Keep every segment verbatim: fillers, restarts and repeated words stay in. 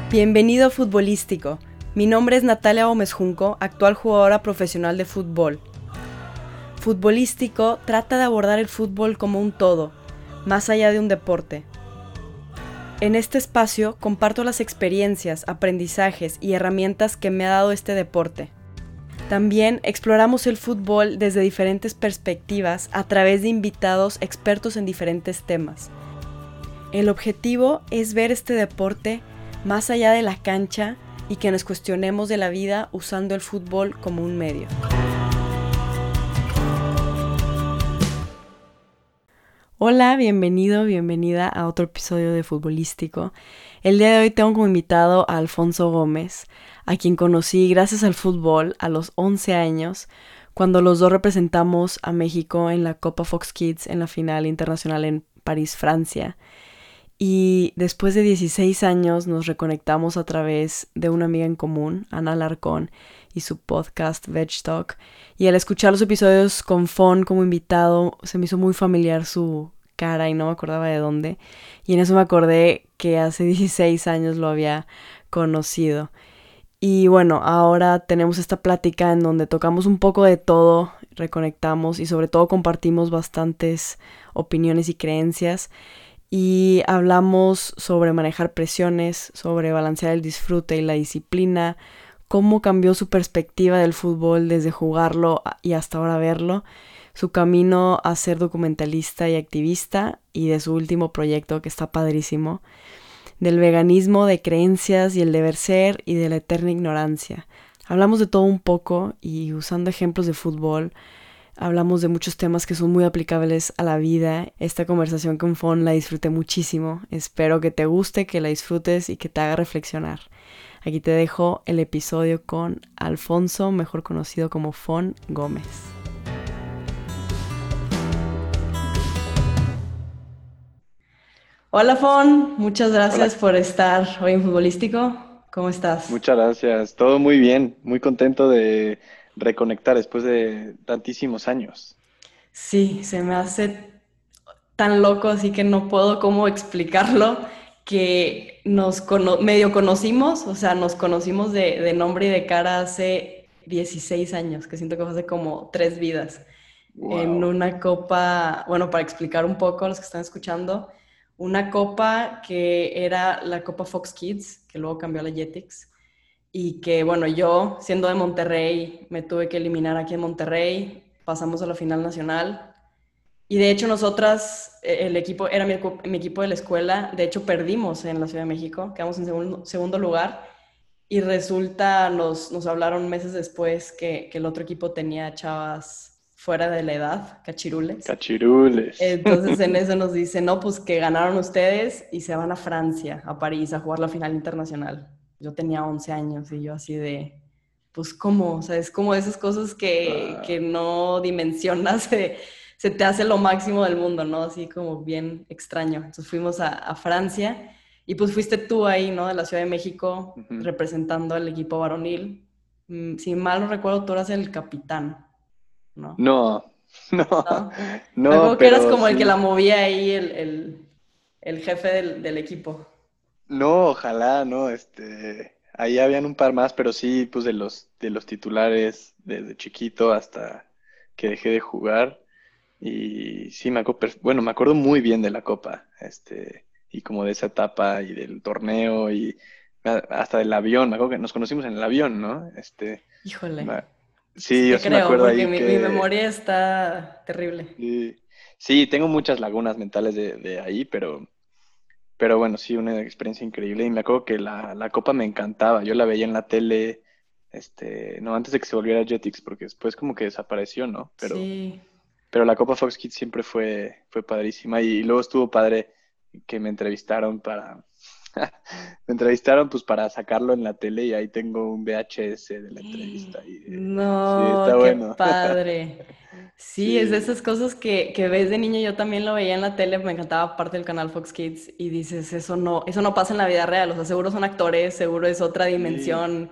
Bienvenido a Futbolístico. Mi nombre es Natalia Gómez Junco, actual jugadora profesional de fútbol. Futbolístico trata de abordar el fútbol como un todo, más allá de un deporte. En este espacio comparto las experiencias, aprendizajes y herramientas que me ha dado este deporte. También exploramos el fútbol desde diferentes perspectivas a través de invitados expertos en diferentes temas. El objetivo es ver este deporte más allá de la cancha y que nos cuestionemos de la vida usando el fútbol como un medio. Hola, bienvenido, bienvenida a otro episodio de Futbolístico. El día de hoy tengo como invitado a Alfonso Gómez, a quien conocí gracias al fútbol a los once años, cuando los dos representamos a México en la Copa Fox Kids en la final internacional en París, Francia. Y después de dieciséis años nos reconectamos a través de una amiga en común, Ana Alarcón, y su podcast Veg Talk. Y al escuchar los episodios con Fon como invitado, se me hizo muy familiar su cara y no me acordaba de dónde. Y en eso me acordé que hace dieciséis años lo había conocido. Y bueno, ahora tenemos esta plática en donde tocamos un poco de todo, reconectamos y sobre todo compartimos bastantes opiniones y creencias. Y hablamos sobre manejar presiones, sobre balancear el disfrute y la disciplina, cómo cambió su perspectiva del fútbol desde jugarlo y hasta ahora verlo, su camino a ser documentalista y activista y de su último proyecto que está padrísimo, del veganismo, de creencias y el deber ser y de la eterna ignorancia. Hablamos de todo un poco y usando ejemplos de fútbol, hablamos de muchos temas que son muy aplicables a la vida. Esta conversación con Fon la disfruté muchísimo. Espero que te guste, que la disfrutes y que te haga reflexionar. Aquí te dejo el episodio con Alfonso, mejor conocido como Fon Gómez. Hola Fon, muchas gracias Hola, por estar hoy en Futbolístico. ¿Cómo estás? muchas gracias. Todo muy bien, muy contento de reconectar después de tantísimos años. Sí, se me hace tan loco, así que no puedo cómo explicarlo, que nos cono- medio conocimos, o sea, nos conocimos de, de nombre y de cara hace dieciséis años, que siento que fue hace como tres vidas, en Wow. una copa, bueno, para explicar un poco a los que están escuchando, una copa que era la Copa Fox Kids, que luego cambió a la Jetix, y que, bueno, yo, siendo de Monterrey, me tuve que eliminar aquí en Monterrey, pasamos a la final nacional. Y de hecho nosotras, eh, el equipo, era mi, ecu- mi equipo de la escuela, de hecho perdimos en la Ciudad de México, quedamos en segundo, segundo lugar y resulta, nos, nos hablaron meses después que, que el otro equipo tenía chavas fuera de la edad, cachirules. Cachirules. Entonces en eso nos dicen, no, pues que ganaron ustedes y se van a Francia, a París, a jugar la final internacional. Yo tenía once años y yo así de, pues cómo, o sea, es como esas cosas que, que Wow. no dimensionas, se, se te hace lo máximo del mundo, ¿no? Así como bien extraño. Entonces fuimos a, a Francia y pues fuiste tú ahí, ¿no? De la Ciudad de México Ujú. representando al equipo varonil. Mm, Si mal no recuerdo, tú eras el capitán, ¿no? No, no, ¿No? Me no, acuerdo que eras pero como el que la sí. movía ahí, el, el, el jefe del, del equipo. No, ojalá, no, este, ahí habían un par más, pero sí, pues de los, de los titulares desde chiquito hasta que dejé de jugar. Y sí, me acuerdo, perf- bueno, me acuerdo muy bien de la copa, este, y como de esa etapa y del torneo y a- hasta del avión, me acuerdo que nos conocimos en el avión, ¿no? Este, Híjole, ma- sí sí, yo te sí me creo, acuerdo porque ahí mi, mi que, memoria está terrible. sí, sí, tengo muchas lagunas mentales de, de ahí, pero, pero bueno, sí, una experiencia increíble y me acuerdo que la, la copa me encantaba, yo la veía en la tele, este, no, antes de que se volviera Jetix, porque después como que desapareció, ¿no? Pero Sí. Pero la Copa Fox Kids siempre fue, fue padrísima y, luego estuvo padre que me entrevistaron para, me entrevistaron pues para sacarlo en la tele y ahí tengo un V H S de la entrevista y de- sí, está No, qué bueno. padre. Sí, es de Sí, esas cosas que, que ves de niño. Yo también lo veía en la tele, me encantaba parte del canal Fox Kids y dices, eso no, eso no pasa en la vida real. O sea, seguro son actores, seguro es otra sí, dimensión.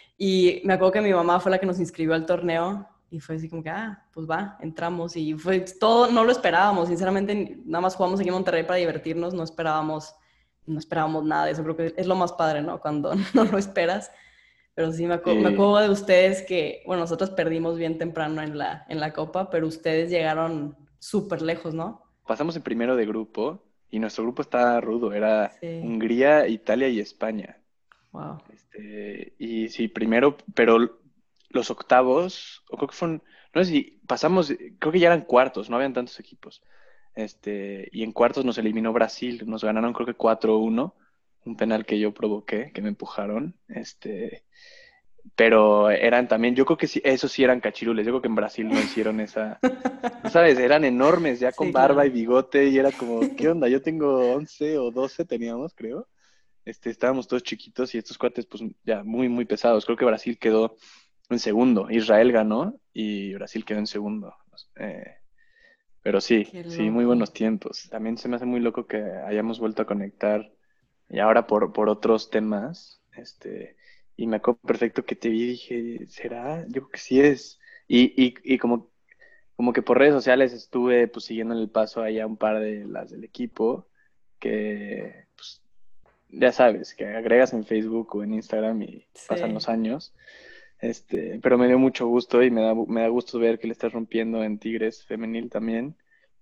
Y me acuerdo que mi mamá fue la que nos inscribió al torneo y fue así como que, ah, pues va, entramos. Y fue todo, no lo esperábamos, sinceramente, nada más jugamos aquí en Monterrey para divertirnos, no esperábamos no esperábamos nada de eso. Creo que es lo más padre, ¿no? Cuando no lo esperas. Pero sí, me, acu- me Sí, acuerdo de ustedes que, bueno, nosotros perdimos bien temprano en la, en la Copa, pero ustedes llegaron súper lejos, ¿no? pasamos en primero de grupo y nuestro grupo estaba rudo, era Sí, Hungría, Italia y España. wow. Este, y sí, primero, pero los octavos, o creo que fueron, no sé si pasamos, creo que ya eran cuartos, no habían tantos equipos. Este, y en cuartos nos eliminó Brasil, nos ganaron creo que cuatro uno, un penal que yo provoqué, que me empujaron. Este, pero eran también, yo creo que sí, esos sí eran cachirules, yo creo que en Brasil no hicieron esa, no sabes, eran enormes, ya con Sí, barba y claro. bigote, y era como, ¿qué onda? Yo tengo once o doce teníamos, creo. Este, estábamos todos chiquitos y estos cuates, pues ya muy, muy pesados. Creo que Brasil quedó en segundo, Israel ganó y Brasil quedó en segundo. Eh, pero sí, Qué sí, muy loco. buenos tiempos. También se me hace muy loco que hayamos vuelto a conectar y ahora por, por otros temas. Este, y me acuerdo perfecto que te vi y dije, ¿será? Yo creo que sí es. Y, y, y como, como que por redes sociales estuve pues siguiendo el paso ahí a un par de las del equipo que pues, ya sabes, que agregas en Facebook o en Instagram y pasan Sí. los años. Este, pero me dio mucho gusto y me da, me da gusto ver que le estás rompiendo en Tigres femenil también.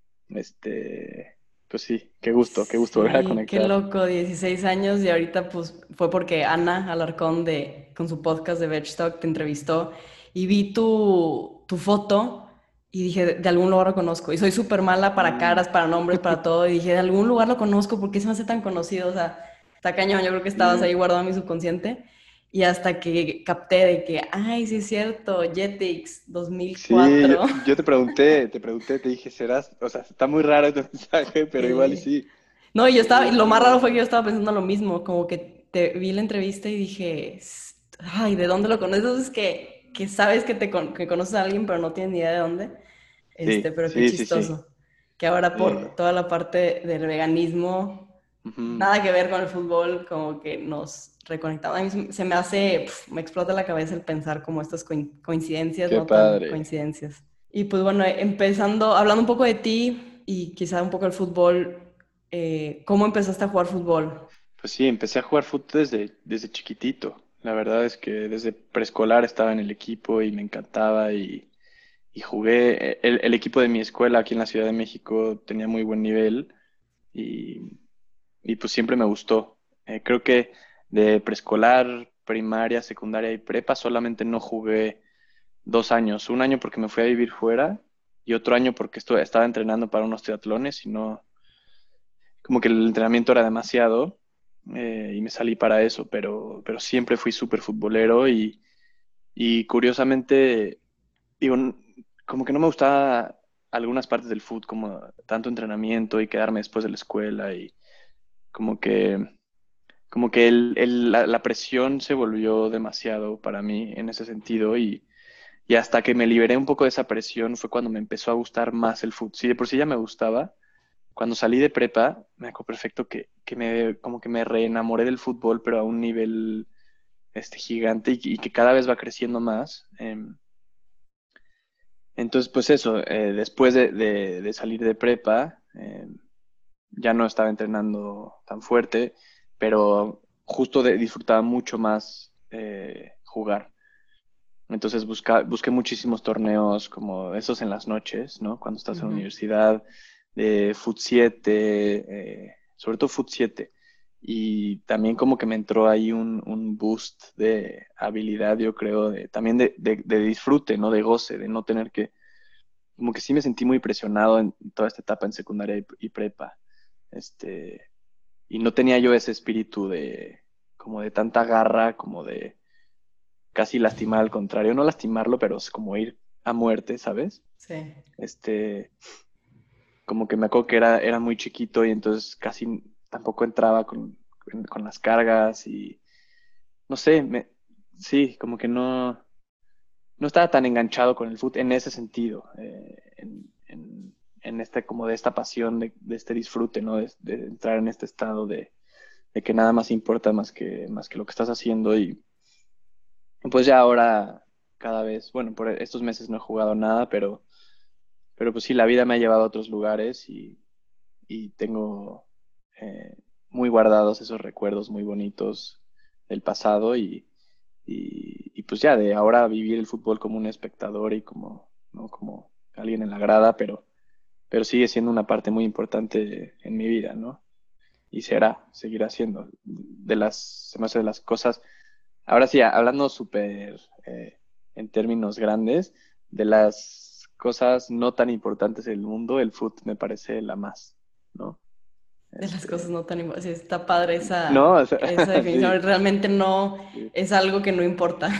Este, pues sí, qué gusto, qué gusto volver a Sí, qué conectar. loco, dieciséis años y ahorita pues fue porque Ana Alarcón de, con su podcast de Vegtalk te entrevistó y vi tu, tu foto y dije, de, de algún lugar lo conozco. Y soy súper mala para Mm, caras, para nombres, para todo. Y dije, de algún lugar lo conozco, ¿por qué se me hace tan conocido? O sea, está cañón, yo creo que estabas sí, ahí guardado en mi subconsciente. Y hasta que capté de que, ay, sí es cierto, Jetix dos mil sí, yo, cuatro yo te pregunté, te pregunté, te dije, serás, o sea, está muy raro tu mensaje, pero igual y Sí. sí. No, y yo estaba, y Sí, lo más sí, raro fue que yo estaba pensando lo mismo, como que te vi la entrevista y dije, "S- ay, ¿de dónde lo conoces?" Entonces que, que sabes que te con- que conoces a alguien, pero no tienes ni idea de dónde. Este, sí, pero qué sí, sí, sí. chistoso. Que ahora Sí. por toda la parte del veganismo, Ujú. nada que ver con el fútbol, como que nos reconectamos. A mí se se me hace, pf, me explota la cabeza el pensar como estas coin- coincidencias, Qué no tan padre. coincidencias. Y pues bueno, empezando, hablando un poco de ti y quizá un poco del fútbol, eh, ¿cómo empezaste a jugar fútbol? Pues sí, empecé a jugar fútbol desde, desde chiquitito. La verdad es que desde preescolar estaba en el equipo y me encantaba y, y jugué. El, el equipo de mi escuela aquí en la Ciudad de México tenía muy buen nivel y, y pues siempre me gustó. Eh, creo que de preescolar, primaria, secundaria y prepa solamente no jugué dos años. Un año porque me fui a vivir fuera y otro año porque estu- estaba entrenando para unos triatlones y no, como que el entrenamiento era demasiado eh, y me salí para eso, pero, pero siempre fui súper futbolero y, y curiosamente, digo, n- como que no me gustaba algunas partes del fútbol, como tanto entrenamiento y quedarme después de la escuela y como que, como que el, el- la, la presión se volvió demasiado para mí en ese sentido y, y hasta que me liberé un poco de esa presión fue cuando me empezó a gustar más el fútbol. Sí, de por sí ya me gustaba cuando salí de prepa, me acuerdo perfecto que, que me, como que me reenamoré del fútbol, pero a un nivel este, gigante y, y que cada vez va creciendo más. Em, entonces, pues eso, eh, después de, de- de salir de prepa, em, ya no estaba entrenando tan fuerte, pero justo de- disfrutaba mucho más eh, jugar. Entonces busca, busqué muchísimos torneos como esos en las noches, ¿no? Cuando estás en la Ujú. universidad, de Fut siete, eh, sobre todo Fut siete. Y también como que me entró ahí un, un boost de habilidad, yo creo, de, también de, de, de disfrute, ¿no? De goce, de no tener que, como que sí me sentí muy presionado en toda esta etapa en secundaria y, y prepa. Este, y no tenía yo ese espíritu de, como de tanta garra, como de casi lastimar al contrario, no lastimarlo, pero es como ir a muerte, ¿sabes? Sí. Este, como que me acuerdo que era, era muy chiquito y entonces casi tampoco entraba con, con, con las cargas y no sé, me, sí, como que no, no estaba tan enganchado con el fútbol en ese sentido, eh, en, en, en este, como de esta pasión, de, de este disfrute, ¿no? De, de entrar en este estado de, de que nada más importa más que, más que lo que estás haciendo y pues ya ahora cada vez, bueno, por estos meses no he jugado nada, pero, pero pues sí, la vida me ha llevado a otros lugares y, y tengo, eh, muy guardados esos recuerdos muy bonitos del pasado y, y, y pues ya de ahora vivir el fútbol como un espectador y como, ¿no? Como alguien en la grada, pero, pero sigue siendo una parte muy importante en mi vida, ¿no? Y será, seguirá siendo de las, se me hace de las cosas, ahora sí, hablando súper eh, en términos grandes, de las cosas no tan importantes del mundo, el fútbol me parece la más, ¿no? De las cosas Este, no tan importantes. Sí, está padre no, esa, o sea, esa sí, definición. Realmente no sí. es algo que no importa,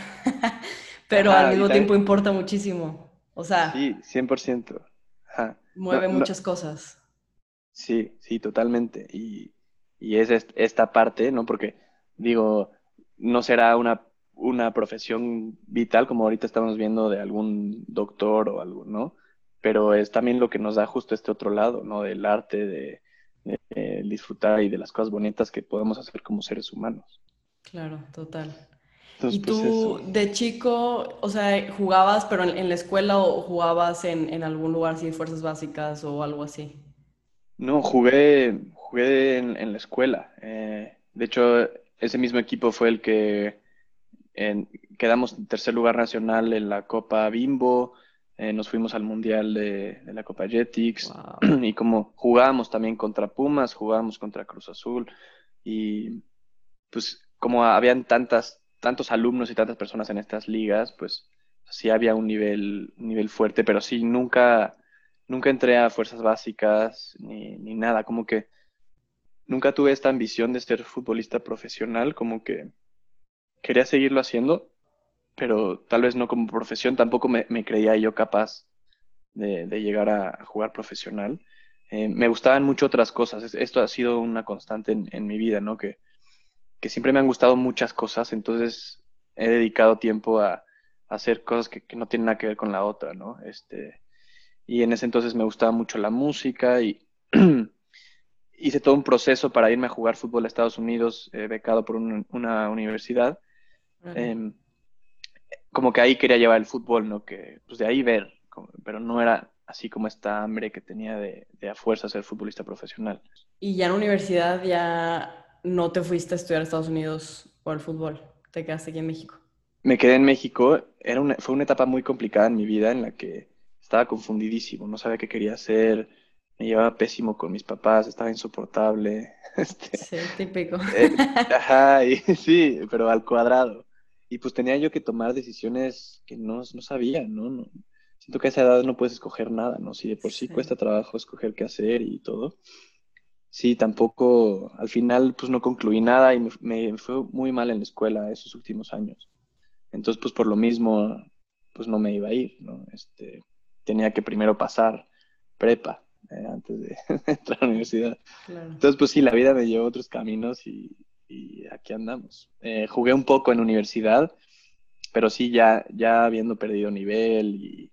pero al Ajá, y mismo también, tiempo importa muchísimo. O sea, sí, cien por ciento. Ajá. No, mueve no, muchas cosas. sí, sí, totalmente. Y, y es est- esta parte, ¿no? Porque, digo, no será una, una profesión vital como ahorita estamos viendo de algún doctor o algo, ¿no? Pero es también lo que nos da justo este otro lado, ¿no? Del arte, de, de, de disfrutar y de las cosas bonitas que podemos hacer como seres humanos. Claro, total. Entonces, ¿Y pues eso. tú de chico, o sea, jugabas, pero en, en la escuela o jugabas en, en algún lugar así de fuerzas básicas o algo así? No, jugué, jugué en, en la escuela. Eh, de hecho, ese mismo equipo fue el que en- quedamos en tercer lugar nacional en la Copa Bimbo. Eh, nos fuimos al Mundial de, de la Copa Jetix. Wow. Y como jugábamos también contra Pumas, jugábamos contra Cruz Azul. Y pues como habían tantas, tantos alumnos y tantas personas en estas ligas, pues sí había un nivel, un nivel fuerte, pero sí, nunca, nunca entré a fuerzas básicas ni, ni nada, como que nunca tuve esta ambición de ser futbolista profesional, como que quería seguirlo haciendo, pero tal vez no como profesión, tampoco me, me creía yo capaz de, de llegar a, a jugar profesional. Eh, me gustaban mucho otras cosas, es- esto ha sido una constante en, en mi vida, ¿no? Que que siempre me han gustado muchas cosas, entonces he dedicado tiempo a, a hacer cosas que, que no tienen nada que ver con la otra, ¿no? Este, y en ese entonces me gustaba mucho la música y hice todo un proceso para irme a jugar fútbol a Estados Unidos, eh, becado por un- una universidad. Órale. Eh, Como que ahí quería llevar el fútbol, ¿no? Que, pues de ahí ver, como- pero no era así como esta hambre que tenía de, de a fuerza ser futbolista profesional. Y ya en la universidad ya no te fuiste a estudiar a Estados Unidos por el fútbol, te quedaste aquí en México. Me quedé en México, era una, fue una etapa muy complicada en mi vida en la que estaba confundidísimo, no sabía qué quería hacer, me llevaba pésimo con mis papás, estaba insoportable, este, Sí, típico. eh, ajá, y, sí, pero al cuadrado. Y pues tenía yo que tomar decisiones que no, no sabía, ¿no? No, siento que a esa edad no puedes escoger nada, ¿no? Si de por sí Sí. cuesta trabajo escoger qué hacer y todo. Sí, tampoco, al final pues no concluí nada y me, me fue muy mal en la escuela esos últimos años. Entonces, pues por lo mismo, pues no me iba a ir, ¿no? Este, tenía que primero pasar prepa, eh, antes de entrar a la universidad. Claro. Entonces, pues sí, la vida me llevó otros caminos y, y aquí andamos. Eh, jugué un poco en universidad, pero sí ya, ya habiendo perdido nivel y,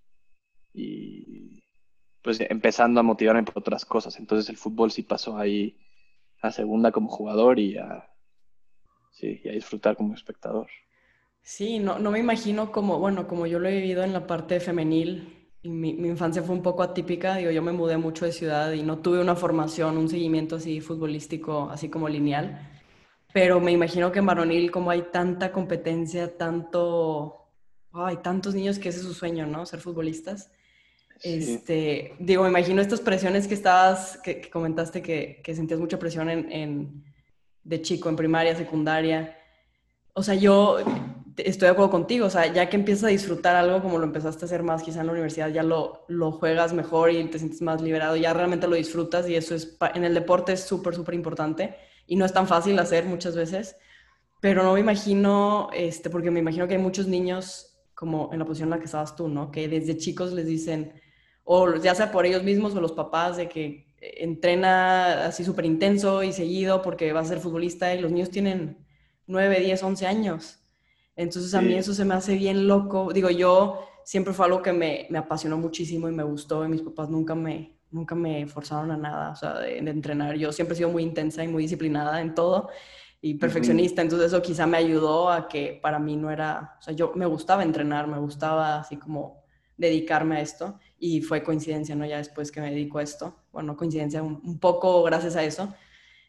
y pues empezando a motivarme por otras cosas. Entonces el fútbol sí pasó ahí a segunda como jugador y a, sí, y a disfrutar como espectador. Sí, no, no me imagino como, bueno, como yo lo he vivido en la parte femenil, y mi, mi infancia fue un poco atípica, digo, yo me mudé mucho de ciudad y no tuve una formación, un seguimiento así futbolístico, así como lineal, pero me imagino que en varonil como hay tanta competencia, tanto, hay tantos niños que ese es su sueño, ¿no? Ser futbolistas. Sí, Este, digo, me imagino estas presiones que estabas, que, que comentaste que, que sentías mucha presión en, en, de chico, en primaria, secundaria. O sea, yo estoy de acuerdo contigo, o sea, ya que empiezas a disfrutar algo como lo empezaste a hacer más quizá en la universidad, ya lo, lo juegas mejor y te sientes más liberado, ya realmente lo disfrutas y eso es, pa- en el deporte es súper, súper importante y no es tan fácil hacer muchas veces, pero no me imagino, este, porque me imagino que hay muchos niños como en la posición en la que estabas tú, ¿no? Que desde chicos les dicen, o ya sea por ellos mismos o los papás, de que entrena así súper intenso y seguido porque va a ser futbolista y los niños tienen nueve diez once años. Entonces a mí sí. eso se me hace bien loco. Digo, yo siempre fue algo que me, me apasionó muchísimo y me gustó y mis papás nunca me, nunca me forzaron a nada, o sea, de, de entrenar. Yo siempre he sido muy intensa y muy disciplinada en todo y Ujú. perfeccionista, entonces eso quizá me ayudó a que para mí no era, o sea, yo me gustaba entrenar, me gustaba así como dedicarme a esto y fue coincidencia, ¿no? Ya después que me dedico a esto, bueno, coincidencia un, un poco gracias a eso,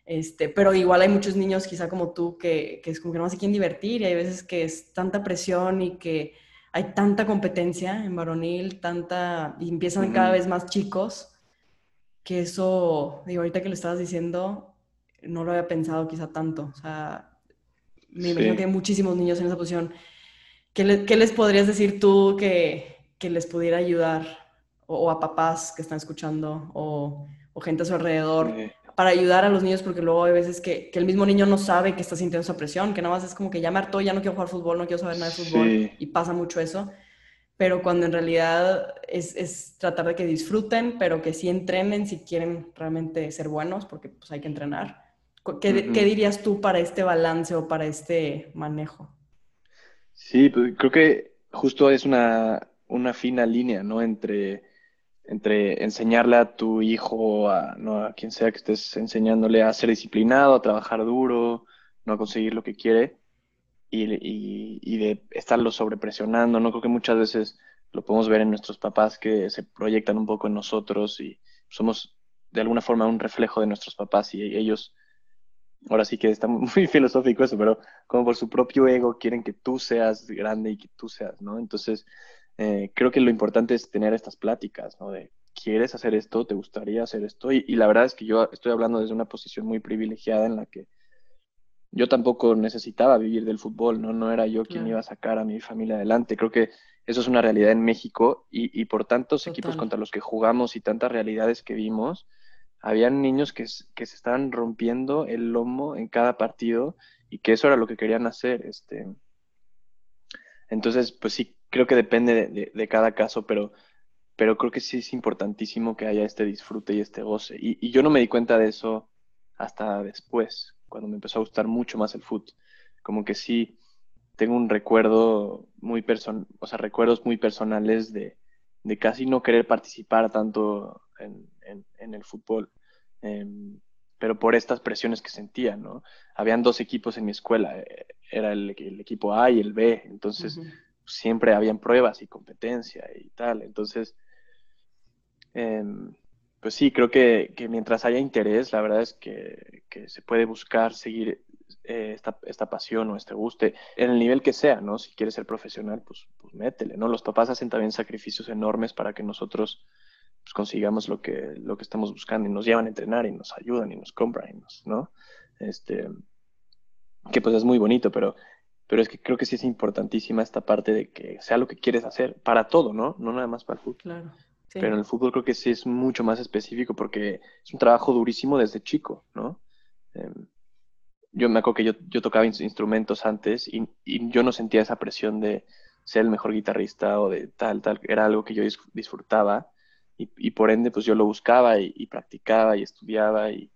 Este, pero igual hay muchos niños, quizá como tú, que, que es como que no se quieren divertir y hay veces que es tanta presión y que hay tanta competencia en varonil, tanta, y empiezan cada Ujú. vez más chicos, que eso, digo, ahorita que lo estabas diciendo, no lo había pensado quizá tanto. O sea, me imagino que Sí. hay muchísimos niños en esa posición. ¿Qué, le- qué les podrías decir tú que, que les pudiera ayudar? O, o a papás que están escuchando, o, o gente a su alrededor, Sí. para ayudar a los niños, porque luego hay veces que, que el mismo niño no sabe que está sintiendo esa presión, que nada más es como que ya me hartó, ya no quiero jugar fútbol, no quiero saber nada de fútbol, Sí. y pasa mucho eso. Pero cuando en realidad es, es tratar de que disfruten, pero que sí entrenen si quieren realmente ser buenos, porque pues hay que entrenar. ¿Qué, qué Ujú. dirías tú para este balance o para este manejo? Sí, pues creo que justo es una, una fina línea, ¿no? Entre, entre enseñarle a tu hijo, a, ¿no? A quien sea que estés enseñándole a ser disciplinado, a trabajar duro, no a conseguir lo que quiere y, y, y de estarlo sobrepresionando, ¿no? Creo que muchas veces lo podemos ver en nuestros papás que se proyectan un poco en nosotros y somos de alguna forma un reflejo de nuestros papás y ellos ahora sí que está muy filosófico eso, pero como por su propio ego quieren que tú seas grande y que tú seas, ¿no? Entonces, eh, creo que lo importante es tener estas pláticas, ¿no? De, ¿quieres hacer esto? ¿Te gustaría hacer esto? Y, y la verdad es que yo estoy hablando desde una posición muy privilegiada en la que yo tampoco necesitaba vivir del fútbol, ¿no? No era yo quien Claro, iba a sacar a mi familia adelante. Creo que eso es una realidad en México y, y por tantos equipos total. contra los que jugamos y tantas realidades que vimos, habían niños que, s- que se estaban rompiendo el lomo en cada partido y que eso era lo que querían hacer. Este. Entonces, pues sí, creo que depende de, de- de cada caso, pero, pero creo que sí es importantísimo que haya este disfrute y este goce. Y, y yo no me di cuenta de eso hasta después, cuando me empezó a gustar mucho más el fútbol. Como que sí tengo un recuerdo muy person, o sea, recuerdos muy personales de, de casi no querer participar tanto en, en- en el fútbol, em, pero por estas presiones que sentía, ¿no? Habían dos equipos en mi escuela, eh, era el, el equipo A y el B, entonces Ujú. siempre habían pruebas y competencia y tal, entonces, em, pues sí, creo que, que mientras haya interés, la verdad es que, que se puede buscar seguir eh, esta, esta pasión o este guste, en el nivel que sea, ¿no? Si quieres ser profesional, pues, pues métele, ¿no? Los papás hacen también sacrificios enormes para que nosotros pues, consigamos lo que, lo que estamos buscando y nos llevan a entrenar y nos ayudan y nos compran, y nos, ¿no? Este, que pues es muy bonito, pero, pero es que creo que sí es importantísima esta parte de que sea lo que quieres hacer para todo, ¿no? No nada más para el fútbol. Claro, Pero en sí. el fútbol creo que sí es mucho más específico porque es un trabajo durísimo desde chico, ¿no? Eh, yo me acuerdo que yo, yo tocaba ins- instrumentos antes y, y yo no sentía esa presión de ser el mejor guitarrista o de tal, tal. Era algo que yo dis- disfrutaba y, y por ende pues yo lo buscaba y, y practicaba y estudiaba y,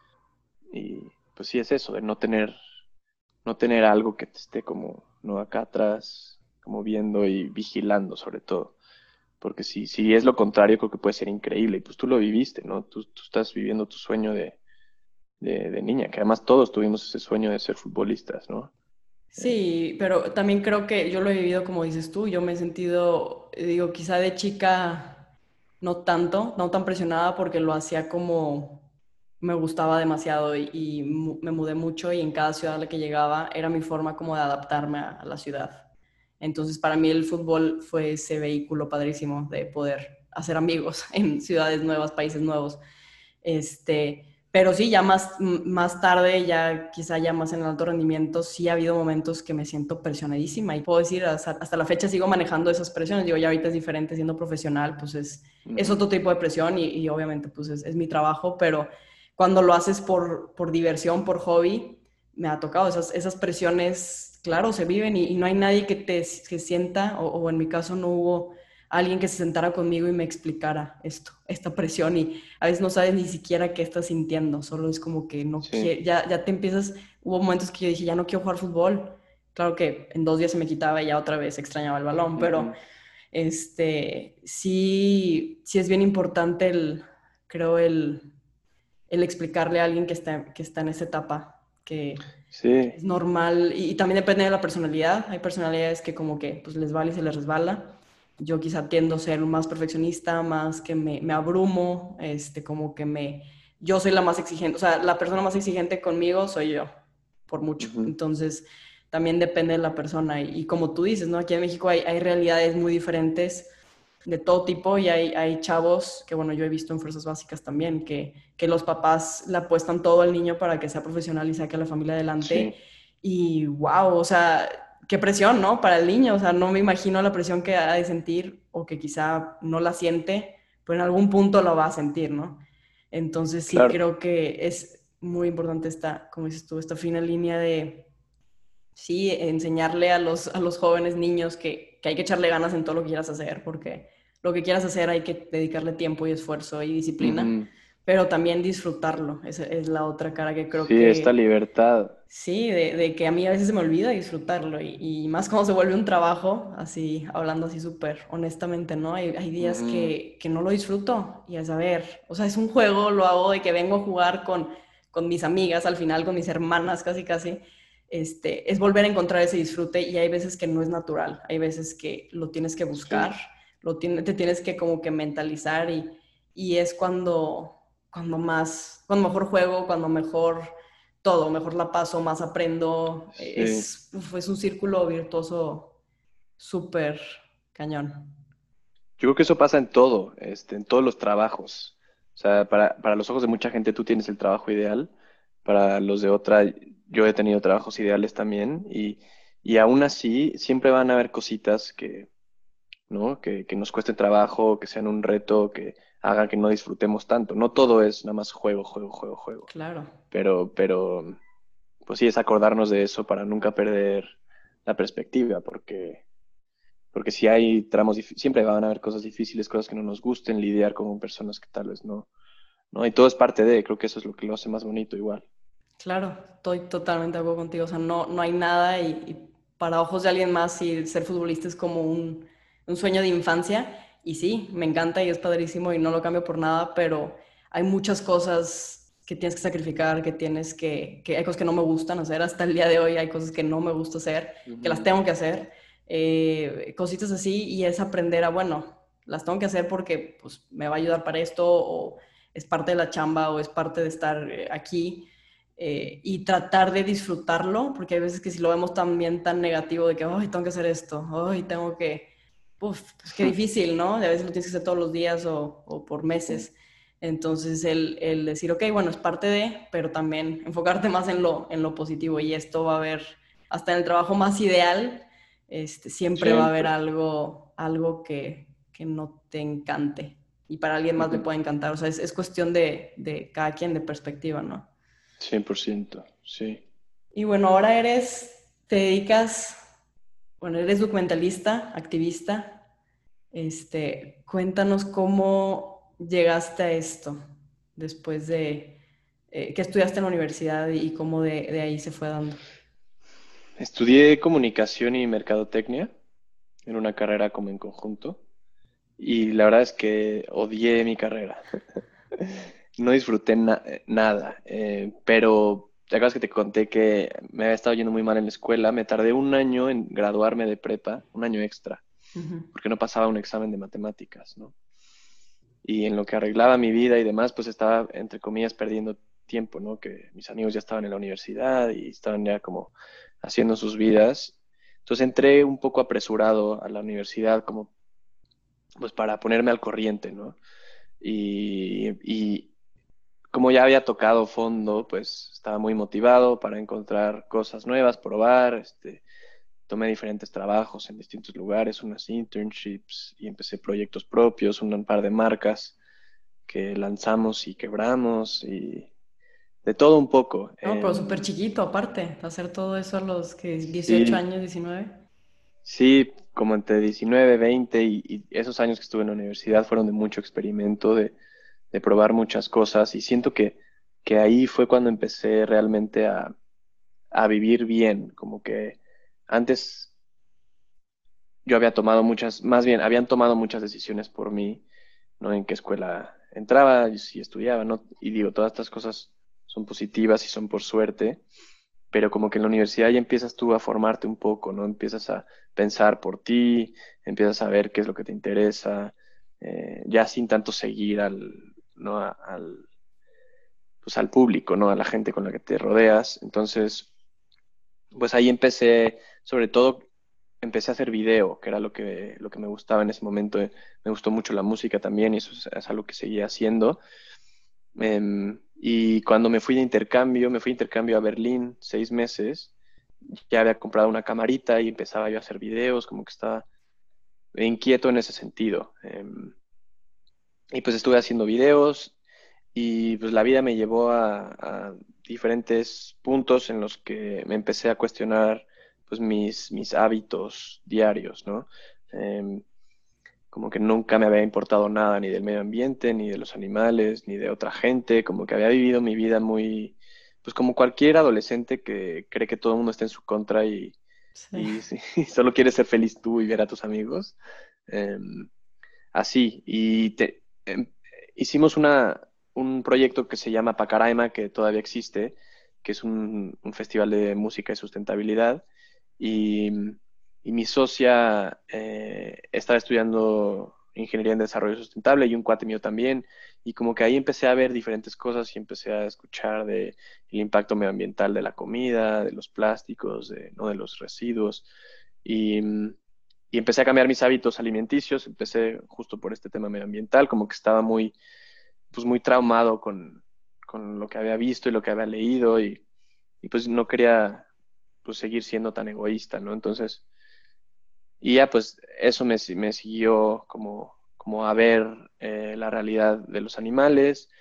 y pues sí es eso, de no tener, no tener algo que te esté como, ¿no? Acá atrás, como viendo y vigilando sobre todo. Porque si, si es lo contrario, creo que puede ser increíble. Y pues tú lo viviste, ¿no? Tú, tú estás viviendo tu sueño de, de, de niña, que además todos tuvimos ese sueño de ser futbolistas, ¿no? Eh, Sí, pero también creo que yo lo he vivido como dices tú, yo me he sentido, eh, digo, quizá de chica no tanto, no tan presionada porque lo hacía como me gustaba demasiado y, y mu- me mudé mucho y en cada ciudad a la que llegaba era mi forma como de adaptarme a, a la ciudad. Entonces para mí el fútbol fue ese vehículo padrísimo de poder hacer amigos en ciudades nuevas, países nuevos. Este, pero sí, ya más, más tarde, ya quizá ya más en el alto rendimiento, sí ha habido momentos que me siento presionadísima y puedo decir, hasta, hasta la fecha sigo manejando esas presiones. Digo, ya ahorita es diferente siendo profesional, pues es, es ujú, otro tipo de presión y, y obviamente pues es, es, mi trabajo, pero cuando lo haces por, por diversión, por hobby, me ha tocado esas, esas presiones, claro, se viven y, y no hay nadie que te que sienta, o, o en mi caso no hubo alguien que se sentara conmigo y me explicara esto, esta presión y a veces no sabes ni siquiera qué estás sintiendo, solo es como que no sí, quiere, ya, ya te empiezas, hubo momentos que yo dije, ya no quiero jugar fútbol, claro que en dos días se me quitaba y ya otra vez extrañaba el balón, pero ujú, este, sí, sí es bien importante el, creo, el, el explicarle a alguien que está, que está en esa etapa, que, que sí, es normal y, y, también depende de la personalidad. Hay personalidades que como que pues les vale y se les resbala. Yo quizá tiendo a ser más perfeccionista, más que me, me abrumo, este, como que me, yo soy la más exigente, o sea, la persona más exigente conmigo soy yo, por mucho. Ujú. Entonces, también depende de la persona. Y, y como tú dices, ¿no? Aquí en México hay, hay realidades muy diferentes de todo tipo y hay, hay chavos que, bueno, yo he visto en fuerzas básicas también, que, que los papás le apuestan todo al niño para que sea profesional y saque a la familia adelante. Sí, Y wow, o sea, qué presión, ¿no? Para el niño, o sea, no me imagino la presión que ha de sentir o que quizá no la siente, pero en algún punto lo va a sentir, ¿no? Entonces sí claro. creo que es muy importante esta, como dices tú, esta fina línea de, sí, enseñarle a los, a los jóvenes niños que, que hay que echarle ganas en todo lo que quieras hacer, porque lo que quieras hacer hay que dedicarle tiempo y esfuerzo y disciplina, Ujú. pero también disfrutarlo. Esa es la otra cara que creo Sí, esta que, libertad. sí, de, de que a mí a veces se me olvida disfrutarlo y, y más cuando se vuelve un trabajo, así, hablando así súper honestamente, ¿no? Hay, hay días Ujú. que, que no lo disfruto y a saber, o sea, es un juego, lo hago de que vengo a jugar con, con mis amigas, al final con mis hermanas casi casi, este, es volver a encontrar ese disfrute y hay veces que no es natural, hay veces que lo tienes que buscar, Sí, lo tiene, te tienes que como que mentalizar y, y es cuando, cuando más, cuando mejor juego, cuando mejor todo, mejor la paso, más aprendo. sí. Es, uf, es un círculo virtuoso súper cañón. Yo creo que eso pasa en todo, este, en todos los trabajos. O sea, para, para los ojos de mucha gente tú tienes el trabajo ideal, para los de otra yo he tenido trabajos ideales también y, y aún así siempre van a haber cositas que, ¿no? Que, que nos cuesten trabajo, que sean un reto, que hagan que no disfrutemos tanto. No todo es nada más juego, juego, juego, juego. Claro. Pero, pero, pues sí, es acordarnos de eso para nunca perder la perspectiva, porque porque si hay tramos, difí- siempre van a haber cosas difíciles, cosas que no nos gusten, lidiar con personas que tal vez no, ¿no? Y todo es parte de, creo que eso es lo que lo hace más bonito igual. Claro, estoy totalmente de acuerdo contigo. O sea, no, no hay nada y, y para ojos de alguien más, si ser futbolista es como un, un sueño de infancia. Y sí, me encanta y es padrísimo y no lo cambio por nada, pero hay muchas cosas que tienes que sacrificar, que tienes que, que hay cosas que no me gustan hacer. Hasta el día de hoy hay cosas que no me gusta hacer, que las Ujú. tengo que hacer. Eh, cositas así y es aprender a, bueno, las tengo que hacer porque pues, me va a ayudar para esto o es parte de la chamba o es parte de estar eh, aquí eh, y tratar de disfrutarlo, porque hay veces que si lo vemos también tan negativo de que, ay, tengo que hacer esto, ay, tengo que, uf, pues qué difícil, ¿no? Y a veces lo tienes que hacer todos los días o, o por Sí, meses. Entonces, el, el, decir, ok, bueno, es parte de, pero también enfocarte más en lo, en lo positivo y esto va a haber, hasta en el trabajo más ideal, este, siempre va a haber siempre. algo, algo que, que no te encante y para alguien más le Ujú. puede encantar. O sea, es, es cuestión de, de cada quien, de perspectiva, ¿no? Cien por ciento, sí. Y bueno, ahora eres, te dedicas, bueno, eres documentalista, activista. Este, cuéntanos cómo llegaste a esto después de eh, que estudiaste en la universidad y cómo de, de ahí se fue dando. Estudié comunicación y mercadotecnia en una carrera como en conjunto y la verdad es que odié mi carrera. No disfruté na- nada, eh, pero te acuerdas que te conté que me había estado yendo muy mal en la escuela. Me tardé un año en graduarme de prepa, un año extra, Ujú. porque no pasaba un examen de matemáticas, ¿no? Y en lo que arreglaba mi vida y demás, pues estaba, entre comillas, perdiendo tiempo, ¿no? Que mis amigos ya estaban en la universidad y estaban ya como haciendo sus vidas. Entonces entré un poco apresurado a la universidad como pues para ponerme al corriente, ¿no? Y, y como ya había tocado fondo, pues estaba muy motivado para encontrar cosas nuevas, probar, este, tomé diferentes trabajos en distintos lugares, unas internships y empecé proyectos propios, un par de marcas que lanzamos y quebramos y de todo un poco. No, pero súper Em, chiquito aparte, hacer todo eso a los que dieciocho sí, años, diecinueve. sí, como entre diecinueve, veinte y, y esos años que estuve en la universidad fueron de mucho experimento, de, de probar muchas cosas y siento que, que ahí fue cuando empecé realmente a, a vivir bien, como que antes yo había tomado muchas, más bien, habían tomado muchas decisiones por mí, ¿no? En qué escuela entraba, y si estudiaba, ¿no? Y digo, todas estas cosas son positivas y son por suerte, pero como que en la universidad ya empiezas tú a formarte un poco, ¿no? Empiezas a pensar por ti, empiezas a ver qué es lo que te interesa, eh, ya sin tanto seguir al, ¿no? A- al, pues al público, ¿no? A la gente con la que te rodeas. Entonces, pues ahí empecé, sobre todo, empecé a hacer video, que era lo que, lo que me gustaba en ese momento. Eh, Me gustó mucho la música también y eso es, es algo que seguía haciendo. Em, y cuando me fui de intercambio, me fui de intercambio a Berlín seis meses, ya había comprado una camarita y empezaba yo a hacer videos, como que estaba inquieto en ese sentido. Em, y pues estuve haciendo videos y pues la vida me llevó a, a diferentes puntos en los que me empecé a cuestionar pues mis, mis hábitos diarios, ¿no? Em, como que nunca me había importado nada ni del medio ambiente, ni de los animales, ni de otra gente, como que había vivido mi vida muy, pues como cualquier adolescente que cree que todo el mundo está en su contra y, Sí. y, sí, y solo quieres ser feliz tú y ver a tus amigos. Em, así, y te, em, hicimos una, un proyecto que se llama Pacaraima, que todavía existe, que es un, un festival de música y sustentabilidad, y, y mi socia eh, estaba estudiando ingeniería en desarrollo sustentable y un cuate mío también, y como que ahí empecé a ver diferentes cosas y empecé a escuchar de el impacto medioambiental de la comida, de los plásticos, de, ¿no? de los residuos, y, y empecé a cambiar mis hábitos alimenticios, empecé justo por este tema medioambiental, como que estaba muy, pues muy traumado con, con lo que había visto y lo que había leído y, y pues no quería pues seguir siendo tan egoísta, ¿no? Entonces, y ya pues eso me, me siguió como, como a ver eh, la realidad de los animales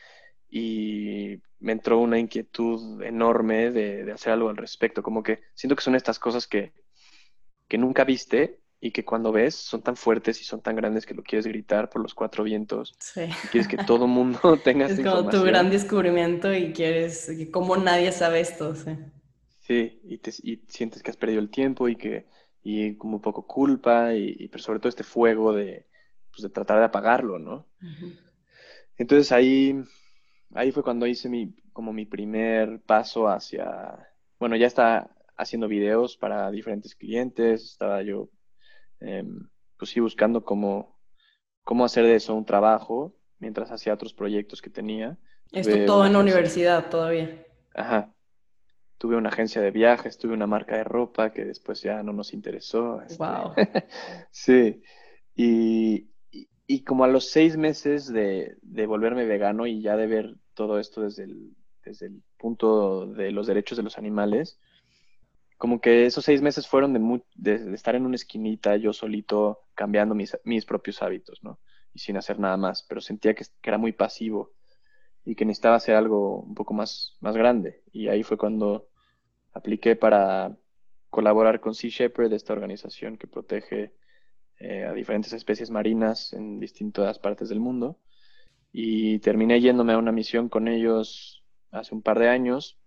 y me entró una inquietud enorme de, de hacer algo al respecto, como que siento que son estas cosas que que nunca viste y que cuando ves son tan fuertes y son tan grandes que lo quieres gritar por los cuatro vientos Sí. y quieres que todo mundo tenga Es esta como tu gran información. descubrimiento y quieres, y como nadie sabe esto, sí. Sí, y, te, y sientes que has perdido el tiempo y que y como un poco culpa y, y pero sobre todo este fuego de, pues, de tratar de apagarlo, ¿no? Entonces ahí, ahí fue cuando hice mi, como mi primer paso hacia, bueno, ya estaba haciendo videos para diferentes clientes, estaba yo, em, pues sí, buscando cómo cómo hacer de eso un trabajo mientras hacía otros proyectos que tenía. Esto Tuve todo una en la agencia, universidad todavía. ajá, tuve una agencia de viajes, tuve una marca de ropa que después ya no nos interesó, este, Wow. sí, y, y, y como a los seis meses de, de volverme vegano y ya de ver todo esto desde el, desde el punto de los derechos de los animales, como que esos seis meses fueron de, mu- de- de estar en una esquinita yo solito cambiando mis, mis propios hábitos, ¿no? Y sin hacer nada más, pero sentía que, que era muy pasivo y que necesitaba hacer algo un poco más, más grande. Y ahí fue cuando apliqué para colaborar con Sea Shepherd, esta organización que protege eh, a diferentes especies marinas en distintas partes del mundo. Y terminé yéndome a una misión con ellos hace un par de años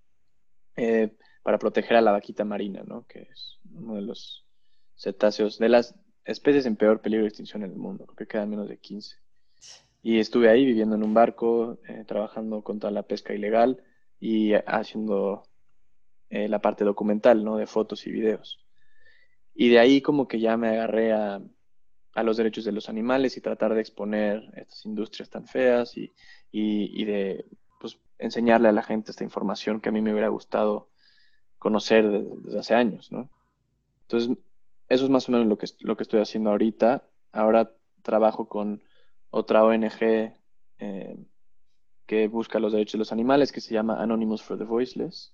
eh, para proteger a la vaquita marina, ¿no? Que es uno de los cetáceos, de las especies en peor peligro de extinción en el mundo, creo que quedan menos de quince. Y estuve ahí viviendo en un barco, eh, trabajando contra la pesca ilegal y haciendo eh, la parte documental, ¿no? De fotos y videos. Y de ahí como que ya me agarré a, a los derechos de los animales y tratar de exponer estas industrias tan feas y, y, y de pues, enseñarle a la gente esta información que a mí me hubiera gustado conocer desde, desde hace años, ¿no? Entonces, eso es más o menos lo que, lo que estoy haciendo ahorita. Ahora trabajo con otra O N G eh, que busca los derechos de los animales, que se llama Anonymous for the Voiceless.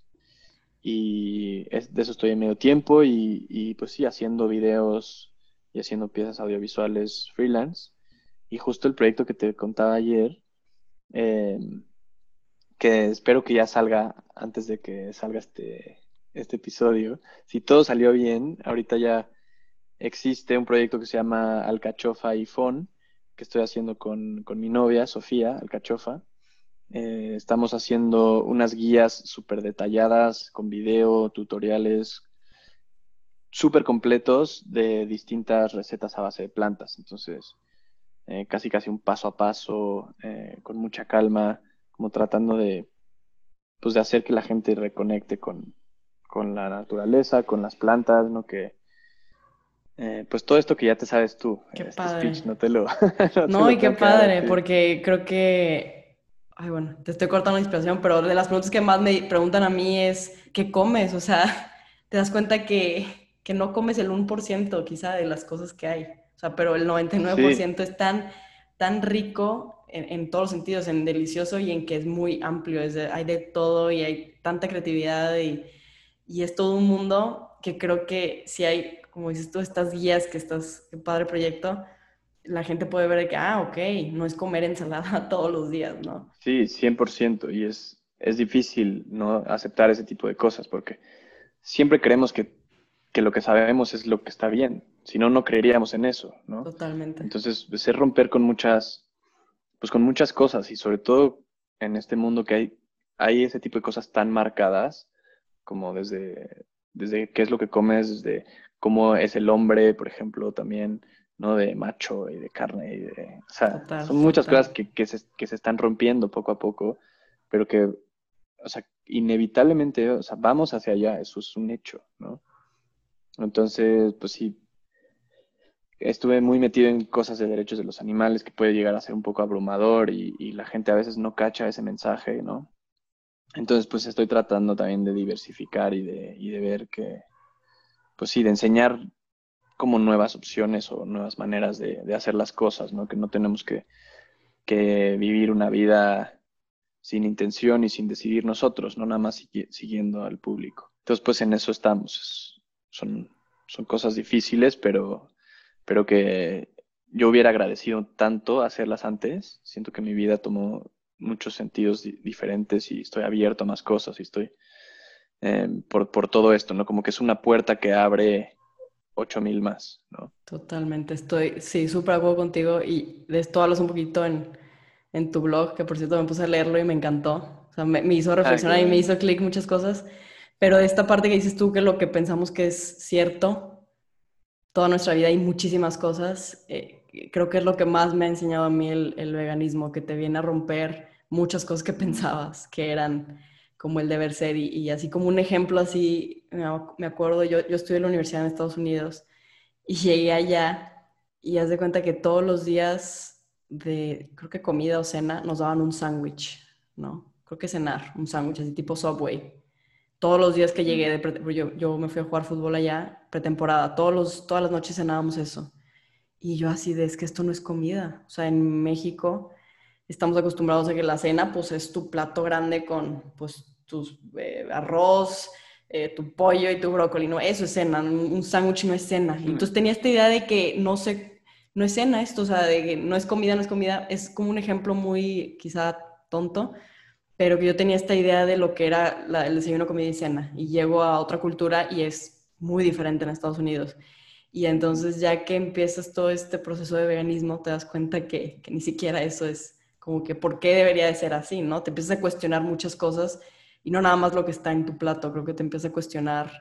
Y es, de eso estoy en medio tiempo y, y pues sí, haciendo videos y haciendo piezas audiovisuales freelance. Y justo el proyecto que te contaba ayer, eh, que espero que ya salga antes de que salga este, este episodio. Si todo salió bien, ahorita ya existe un proyecto que se llama Alcachofa y Fon, que estoy haciendo con, con mi novia, Sofía Alcachofa. Eh, estamos haciendo unas guías súper detalladas con video, tutoriales súper completos de distintas recetas a base de plantas. Entonces, eh, casi casi un paso a paso, eh, con mucha calma, como tratando de, pues, de hacer que la gente reconecte con, con la naturaleza, con las plantas, ¿no? Que, eh, pues todo esto que ya te sabes tú, Qué este padre. speech no te lo, no te No, lo y qué tengo que dar a padre, ti. porque creo que Ay, bueno, te estoy cortando la inspiración, pero de las preguntas que más me preguntan a mí es, ¿qué comes? O sea, te das cuenta que, que no comes el uno por ciento quizá de las cosas que hay. O sea, pero el noventa y nueve por Sí, ciento es tan, tan rico en, en todos los sentidos, en delicioso y en que es muy amplio. Es de- hay de todo y hay tanta creatividad y, y es todo un mundo que creo que si hay, como dices tú, estas guías que estás, qué padre proyecto, la gente puede ver de que, ah, ok, no es comer ensalada todos los días, ¿no? sí, cien por ciento. Y es, es difícil no aceptar ese tipo de cosas porque siempre creemos que, que lo que sabemos es lo que está bien. Si no, no creeríamos en eso, ¿no? Totalmente. Entonces, pues, es romper con muchas, pues con muchas cosas y sobre todo en este mundo que hay, hay ese tipo de cosas tan marcadas como desde, desde qué es lo que comes, desde cómo es el hombre, por ejemplo, también, ¿no? De macho y de carne y de... O sea, Total, son muchas total. cosas que, que se, que se están rompiendo poco a poco, pero que, o sea, inevitablemente, o sea, vamos hacia allá, eso es un hecho, ¿no? Entonces, pues sí, estuve muy metido en cosas de derechos de los animales que puede llegar a ser un poco abrumador y, y la gente a veces no cacha ese mensaje, ¿no? Entonces, pues estoy tratando también de diversificar y de, y de ver que, pues sí, de enseñar como nuevas opciones o nuevas maneras de, de hacer las cosas, ¿no? Que no tenemos que, que vivir una vida sin intención y sin decidir nosotros, no nada más sigui- siguiendo al público. Entonces, pues en eso estamos. Son, son cosas difíciles, pero, pero que yo hubiera agradecido tanto hacerlas antes. Siento que mi vida tomó muchos sentidos di- diferentes y estoy abierto a más cosas y estoy eh, por, por todo esto, ¿no? Como que es una puerta que abre ocho mil más, ¿no? Totalmente. Estoy, sí, súper de acuerdo contigo y de esto hablas un poquito en, en tu blog, que por cierto me puse a leerlo y me encantó. O sea, me, me hizo Ah, qué reflexionar y me bueno. hizo clic muchas cosas. Pero de esta parte que dices tú, que lo que pensamos que es cierto, toda nuestra vida hay muchísimas cosas. Eh, creo que es lo que más me ha enseñado a mí el, el veganismo, que te viene a romper muchas cosas que Mm. pensabas que eran como el deber ser. Y, y así como un ejemplo así, me, me acuerdo, yo, yo estudié en la universidad en Estados Unidos y llegué allá y haz de cuenta que todos los días de, creo que comida o cena, nos daban un sándwich, ¿no? Creo que cenar, un sándwich así tipo Subway todos los días que llegué, Mm. de pre- yo, yo me fui a jugar fútbol allá, pretemporada, todos los, todas las noches cenábamos eso. Y yo así de, es que esto no es comida. O sea, en México estamos acostumbrados a que la cena, pues es tu plato grande con, pues, tus eh, arroz, eh, tu pollo y tu brócoli, ¿no? Eso es cena, un, un sándwich no es cena. Y entonces tenía esta idea de que no sé, no es cena esto, o sea, de que no es comida, no es comida. Es como un ejemplo muy, quizá, tonto, pero que yo tenía esta idea de lo que era la, el desayuno, comida y cena, y llego a otra cultura y es muy diferente en Estados Unidos. Y entonces ya que empiezas todo este proceso de veganismo, te das cuenta que, que ni siquiera eso es como que por qué debería de ser así, ¿no? Te empiezas a cuestionar muchas cosas y no nada más lo que está en tu plato, creo que te empiezas a cuestionar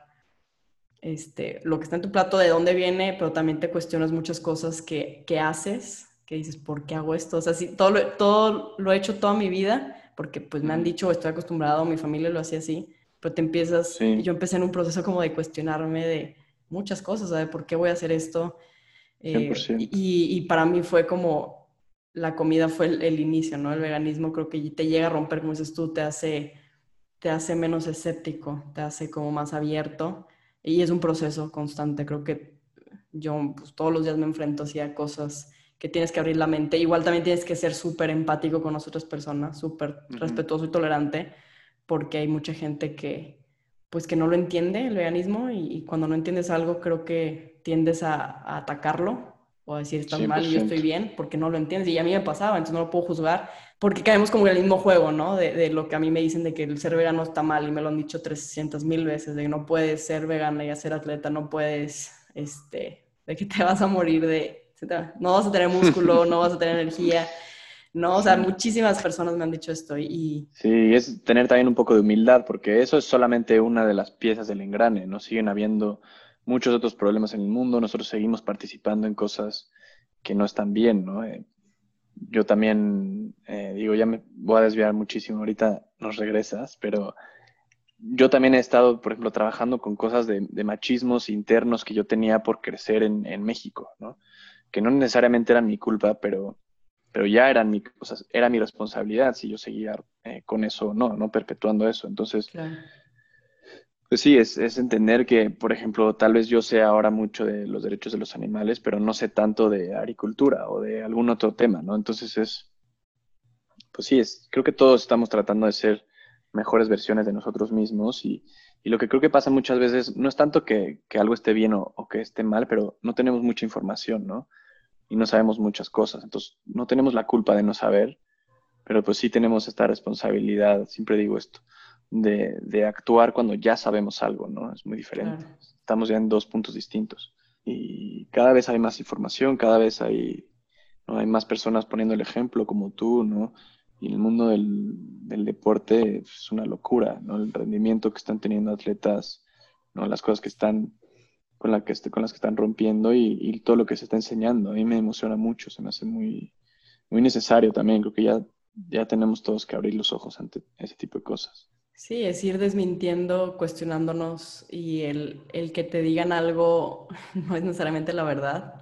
este, lo que está en tu plato, de dónde viene, pero también te cuestionas muchas cosas que, que haces, que dices, ¿por qué hago esto? O sea, sí, todo, lo, todo lo he hecho toda mi vida, porque pues me han Ujú. dicho, estoy acostumbrado, mi familia lo hacía así, pero te empiezas, Sí, yo empecé en un proceso como de cuestionarme de muchas cosas, ¿sabes? ¿Por qué voy a hacer esto? cien por Eh, ciento. y, y para mí fue como, la comida fue el, el inicio, ¿no? El veganismo creo que te llega a romper, como dices tú, te hace te hace menos escéptico, te hace como más abierto y es un proceso constante. Creo que yo pues, todos los días me enfrento así a cosas que tienes que abrir la mente. Igual también tienes que ser súper empático con las otras personas, súper Ujú. respetuoso y tolerante, porque hay mucha gente que pues que no lo entiende el veganismo y, y cuando no entiendes algo creo que tiendes a, a atacarlo o a decir estás cien por mal y yo estoy ciento. bien porque no lo entiendes y a mí me pasaba, entonces no lo puedo juzgar porque caemos como en el mismo juego, ¿no? De, de lo que a mí me dicen de que el ser vegano está mal y me lo han dicho trescientas mil veces, de que no puedes ser vegana y hacer atleta, no puedes, este, de que te vas a morir de, etcétera. No vas a tener músculo, no vas a tener energía, no, o sea, Sí. muchísimas personas me han dicho esto y, Sí, es tener también un poco de humildad, porque eso es solamente una de las piezas del engrane, ¿no? Siguen habiendo muchos otros problemas en el mundo, nosotros seguimos participando en cosas que no están bien, ¿no? Eh, yo también, eh, digo, ya me voy a desviar muchísimo, ahorita nos regresas, pero yo también he estado, por ejemplo, trabajando con cosas de, de machismos internos que yo tenía por crecer en, en México, ¿no? Que no necesariamente eran mi culpa, pero pero ya eran mi, o sea, era mi responsabilidad si yo seguía eh, con eso o no, no perpetuando eso. Entonces, Claro, pues sí, es, es entender que, por ejemplo, tal vez yo sé ahora mucho de los derechos de los animales, pero no sé tanto de agricultura o de algún otro tema, ¿no? Entonces es, pues sí, es, creo que todos estamos tratando de ser mejores versiones de nosotros mismos y, y lo que creo que pasa muchas veces no es tanto que, que algo esté bien o, o que esté mal, pero no tenemos mucha información, ¿no? Y no sabemos muchas cosas. Entonces, no tenemos la culpa de no saber, pero pues sí tenemos esta responsabilidad, siempre digo esto, de, de actuar cuando ya sabemos algo, ¿no? Es muy diferente. claro. Estamos ya en dos puntos distintos. Y cada vez hay más información, cada vez hay, ¿no? Hay más personas poniendo el ejemplo como tú, ¿no? Y el mundo del, del deporte es una locura, ¿no? El rendimiento que están teniendo atletas, ¿no? Las cosas que están, con, la que, est- con las que están rompiendo y, y todo lo que se está enseñando. A mí me emociona mucho, se me hace muy, muy necesario también. Creo que ya, ya tenemos todos que abrir los ojos ante ese tipo de cosas. Sí, es ir desmintiendo, cuestionándonos y el, el que te digan algo no es necesariamente la verdad.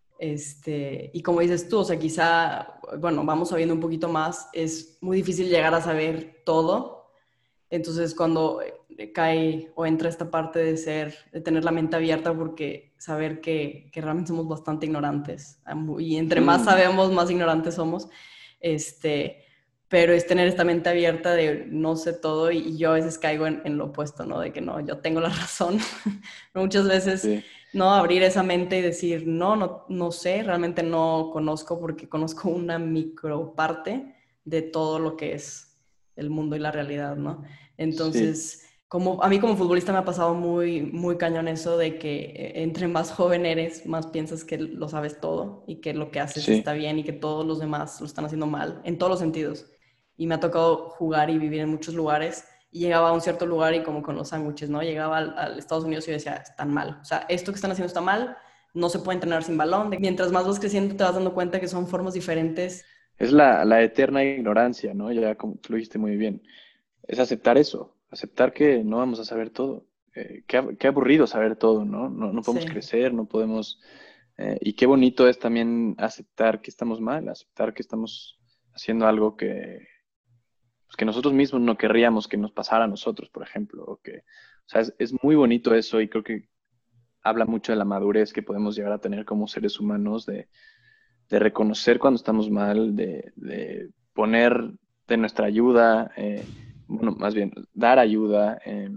Este, y como dices tú, o sea, quizá, bueno, vamos sabiendo un poquito más, es muy difícil llegar a saber todo. Entonces, cuando eh, cae o entra esta parte de ser, de tener la mente abierta, porque saber que, que realmente somos bastante ignorantes, y entre más Mm, sabemos, más ignorantes somos, este, pero es tener esta mente abierta de no sé todo y yo a veces caigo en, en lo opuesto, ¿no? De que no, yo tengo la razón. Muchas veces, sí, no, abrir esa mente y decir, no, no, no sé, realmente no conozco porque conozco una micro parte de todo lo que es el mundo y la realidad, ¿no? sí, Entonces, como, a mí como futbolista me ha pasado muy, muy cañón eso de que eh, entre más joven eres, más piensas que lo sabes todo y que lo que haces sí, está bien y que todos los demás lo están haciendo mal, en todos los sentidos. Y me ha tocado jugar y vivir en muchos lugares y llegaba a un cierto lugar y como con los sándwiches, ¿no? Llegaba al, al Estados Unidos y yo decía, están mal. O sea, esto que están haciendo está mal, no se puede entrenar sin balón. De, mientras más vas creciendo te vas dando cuenta que son formas diferentes. es la, la eterna ignorancia, ¿no? Ya como tú lo dijiste muy bien. Es aceptar eso, aceptar que no vamos a saber todo. Eh, qué, ab- qué aburrido saber todo, ¿no? No, no podemos Sí, crecer, no podemos... eh, y qué bonito es también aceptar que estamos mal, aceptar que estamos haciendo algo que, pues, que nosotros mismos no querríamos que nos pasara a nosotros, por ejemplo. O que, o sea, es, es muy bonito eso y creo que habla mucho de la madurez que podemos llegar a tener como seres humanos, de, de reconocer cuando estamos mal, de, de poner de nuestra ayuda, eh, bueno, más bien, dar ayuda eh,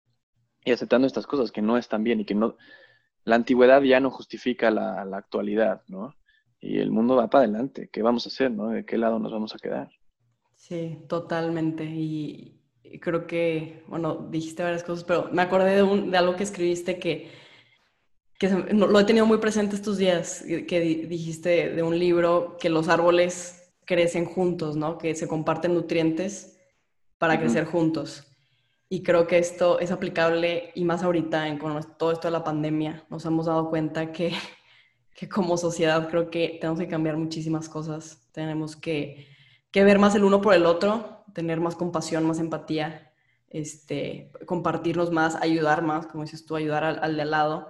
y aceptando estas cosas que no están bien y que no, la antigüedad ya no justifica la, la actualidad, ¿no? Y el mundo va para adelante. ¿Qué vamos a hacer, no? ¿De qué lado nos vamos a quedar? sí, totalmente. Y y creo que, bueno, dijiste varias cosas, pero me acordé de, un, de algo que escribiste que, que se- no- lo he tenido muy presente estos días, que di- dijiste de un libro que los árboles crecen juntos, ¿no? Que se comparten nutrientes para Ujú. crecer juntos. Y creo que esto es aplicable y más ahorita en con todo esto de la pandemia. Nos hemos dado cuenta que, que como sociedad creo que tenemos que cambiar muchísimas cosas. Tenemos que, que ver más el uno por el otro, tener más compasión, más empatía, este, compartirnos más, ayudar más, como dices tú, ayudar al, al de al lado,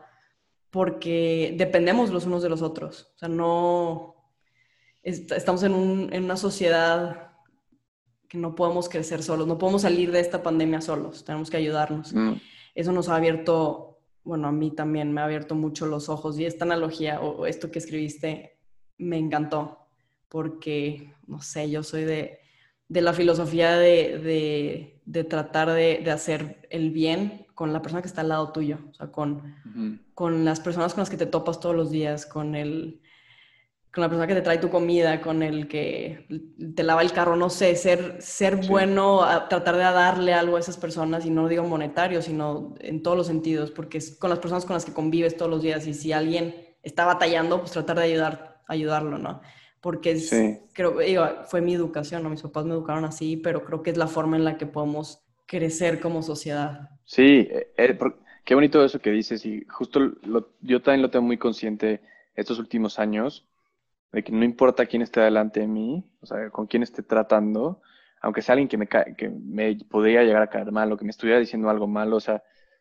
porque dependemos los unos de los otros. O sea, no est estamos en, un, en una sociedad que no podemos crecer solos, no podemos salir de esta pandemia solos, tenemos que ayudarnos. Mm, Eso nos ha abierto, bueno, a mí también me ha abierto mucho los ojos y esta analogía o esto que escribiste me encantó porque, no sé, yo soy de, de la filosofía de, de, de tratar de, de, hacer el bien con la persona que está al lado tuyo, o sea, con, ujú. con las personas con las que te topas todos los días, con el, con la persona que te trae tu comida, con el que te lava el carro, no sé, ser, ser Sí, bueno, a tratar de darle algo a esas personas, y no digo monetario, sino en todos los sentidos, porque es con las personas con las que convives todos los días, y si alguien está batallando, pues tratar de ayudar, ayudarlo, ¿no? Porque es, sí, creo, digo, fue mi educación, ¿no? Mis papás me educaron así, pero creo que es la forma en la que podemos crecer como sociedad. sí. eh, eh, por- qué bonito eso que dices y justo lo- yo también lo tengo muy consciente estos últimos años, de que no importa quién esté delante de mí, o sea, con quién esté tratando, aunque sea alguien que me, ca- que me podría llegar a caer mal o que me estuviera diciendo algo malo, o sea,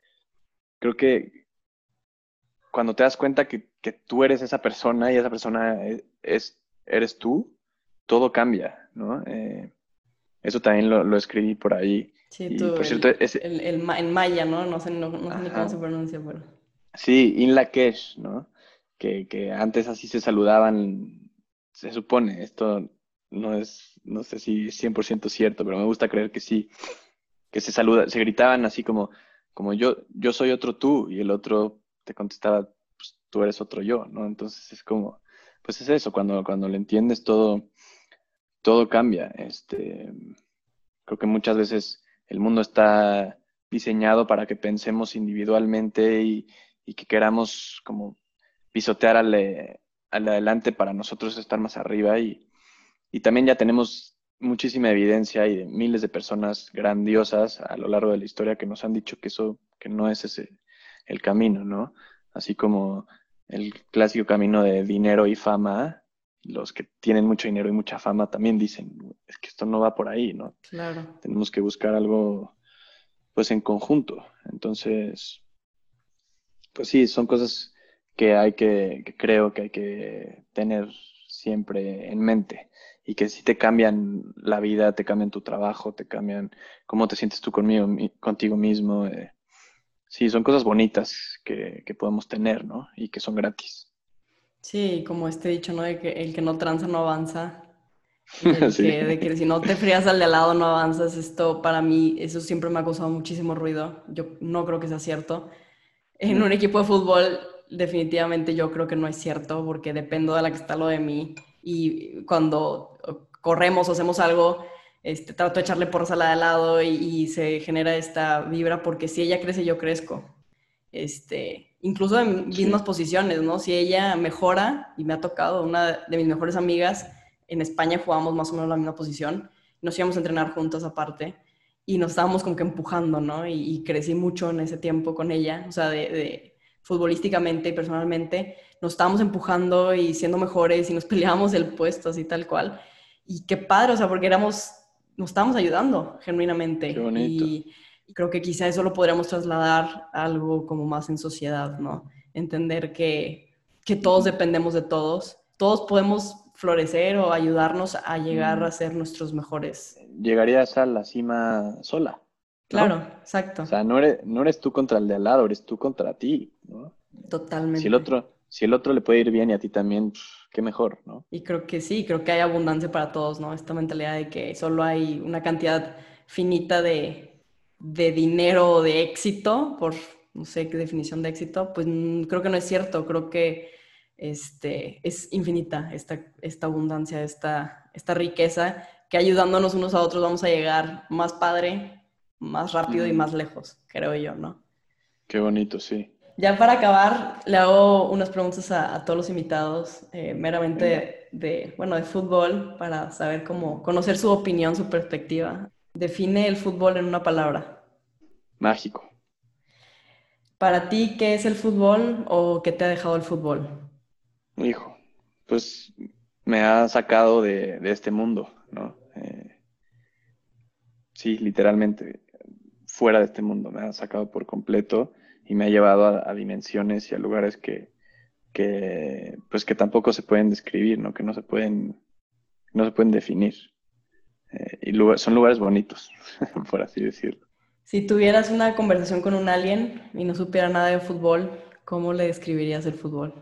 creo que cuando te das cuenta que, que tú eres esa persona y esa persona es, es- eres tú, todo cambia, ¿no? Eh, eso también lo, lo escribí por ahí. Sí, Y tú, por cierto, el, ese, el, el ma- en maya, ¿no? No sé, no, no sé ni cómo se ajá, pronuncia, pero... sí, in Lakesh, ¿no? Que, que antes así se saludaban, se supone, esto no es, no sé si es cien por ciento cierto, pero me gusta creer que sí, que se saluda, se gritaban así como, como yo, yo soy otro tú, y el otro te contestaba, pues tú eres otro yo, ¿no? Entonces es como, pues es eso, cuando, cuando lo entiendes todo, todo cambia. Este, creo que muchas veces el mundo está diseñado para que pensemos individualmente y, y que queramos como pisotear al, de- al de adelante para nosotros estar más arriba y, y también ya tenemos muchísima evidencia y de miles de personas grandiosas a lo largo de la historia que nos han dicho que eso, que no es ese el camino, ¿no? Así como el clásico camino de dinero y fama, los que tienen mucho dinero y mucha fama también dicen, es que esto no va por ahí, ¿no? Claro. Tenemos que buscar algo, pues, en conjunto. Entonces, pues sí, son cosas que hay que, que creo que hay que tener siempre en mente y que si te cambian la vida, te cambian tu trabajo, te cambian cómo te sientes tú conmigo, mi- contigo mismo. Eh, sí, son cosas bonitas que, que podemos tener, ¿no? Y que son gratis. Sí, como este dicho, ¿no? De que el que no tranza no avanza. Y el Sí. que, de que si no te frías al de al lado no avanzas, esto para mí, eso siempre me ha causado muchísimo ruido. Yo no creo que sea cierto. En Mm, un equipo de fútbol, definitivamente yo creo que no es cierto, porque dependo de la que está lo de mí. Y cuando corremos o hacemos algo, este, trato de echarle porras a la de al lado y, y se genera esta vibra, porque si ella crece, yo crezco. Este, incluso en sí. mismas posiciones, ¿no? Si ella mejora, y me ha tocado, una de mis mejores amigas, en España jugábamos más o menos la misma posición, nos íbamos a entrenar juntas aparte, y nos estábamos como que empujando, ¿no? Y, y crecí mucho en ese tiempo con ella, o sea, de, de futbolísticamente y personalmente, nos estábamos empujando y siendo mejores y nos peleábamos el puesto, así tal cual. Y qué padre, o sea, porque éramos, nos estábamos ayudando Qué genuinamente. bonito. Y, y creo que quizá eso lo podríamos trasladar a algo como más en sociedad, ¿no? Entender que, que todos dependemos de todos, todos podemos florecer o ayudarnos a llegar a Mm, ser nuestros mejores. llegarías a la cima sola, ¿no? Claro, O exacto, sea, no eres, no eres tú contra el de al lado, eres tú contra ti, ¿no? Si el totalmente. otro, si el otro le puede ir bien y a ti también, pf, qué mejor, ¿no? Y creo que sí, creo que hay abundancia para todos, ¿no? Esta mentalidad de que solo hay una cantidad finita de, de dinero o de éxito, por no sé qué definición de éxito, pues mm, creo que no es cierto, creo que este, es infinita esta, esta abundancia, esta, esta riqueza, que ayudándonos unos a otros vamos a llegar más padre, más rápido y Mm, más lejos, creo yo, ¿no? qué bonito, sí. Ya para acabar, le hago unas preguntas a, a todos los invitados, eh, Venga, meramente de, bueno, de fútbol, para saber cómo, conocer su opinión, su perspectiva. Define el fútbol en una palabra. mágico. Para ti, ¿qué es el fútbol o qué te ha dejado el fútbol? Hijo, pues me ha sacado de, de este mundo, ¿no? Eh, sí, literalmente, fuera de este mundo, me ha sacado por completo y me ha llevado a, a dimensiones y a lugares que, que, pues que tampoco se pueden describir, ¿no? Que no se pueden, no se pueden definir. Eh, y lugar- son lugares bonitos, por así decirlo. Si tuvieras una conversación con un alien y no supiera nada de fútbol, ¿cómo le describirías el fútbol?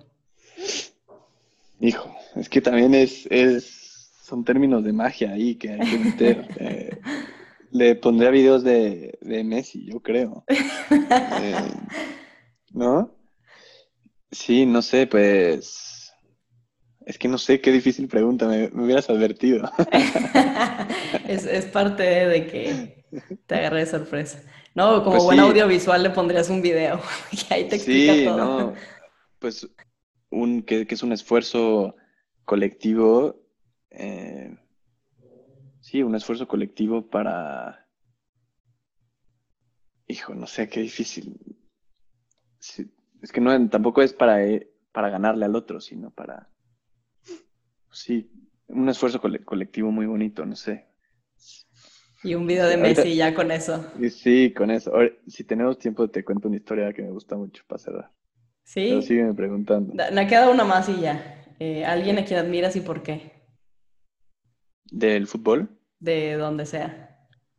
Hijo, es que también es, es, son términos de magia ahí que hay que meter. Eh, le pondría videos de, de Messi, yo creo. Eh, ¿no? Sí, no sé, pues. Es que no sé, qué difícil pregunta, me, me hubieras advertido. Es, es parte de que te agarre de sorpresa. No, como Pues buen sí, audiovisual le pondrías un video y ahí te explica sí, todo. no. Pues un, que, que es un esfuerzo colectivo. eh, sí, un esfuerzo colectivo para. Hijo, no sé, qué difícil. Sí, es que no, tampoco es para, eh, para ganarle al otro, sino para, sí, un esfuerzo cole- colectivo muy bonito, no sé. Y un No video sé, de ahorita, Messi ya con eso. y sí, con eso. Ahora, si tenemos tiempo, te cuento una historia que me gusta mucho para cerrar. Pero ¿Sí? sígueme preguntando. Da- Me queda una más y ya. Eh, Ok. alguien a quien admiras y por qué. del fútbol. de donde sea.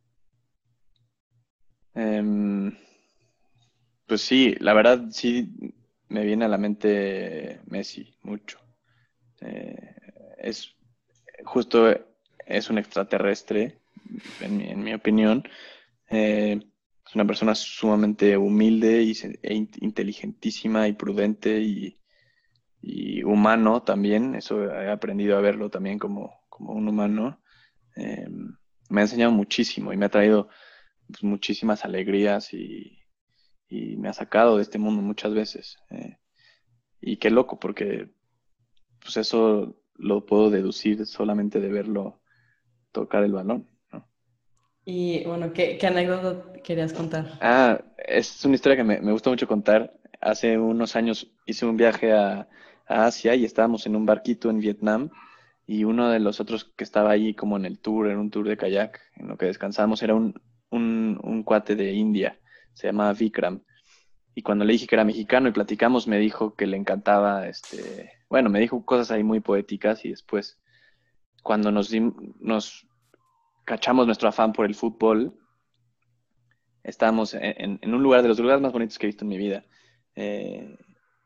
Em, pues sí, la verdad sí me viene a la mente Messi mucho. Eh, es justo, es un extraterrestre, en mi, en mi opinión. Eh, es una persona sumamente humilde y se- e in- inteligentísima y prudente y, y humano también. Eso he aprendido a verlo también como, como un humano. Eh, Me ha enseñado muchísimo y me ha traído pues, muchísimas alegrías y, y me ha sacado de este mundo muchas veces. Eh, y qué loco, porque pues eso lo puedo deducir solamente de verlo tocar el balón, ¿no? Y bueno, ¿qué, qué anécdota querías contar? Ah, es una historia que me, me gusta mucho contar. Hace unos años hice un viaje a, a Asia y estábamos en un barquito en Vietnam y uno de los otros que estaba allí como en el tour, en un tour de kayak, en lo que descansamos, era un, un, un cuate de India, se llamaba Vikram. Y cuando le dije que era mexicano y platicamos, me dijo que le encantaba, este, bueno, me dijo cosas ahí muy poéticas y después, cuando nos, dim- nos cachamos nuestro afán por el fútbol, estábamos en, en- en un lugar de los lugares más bonitos que he visto en mi vida. Eh,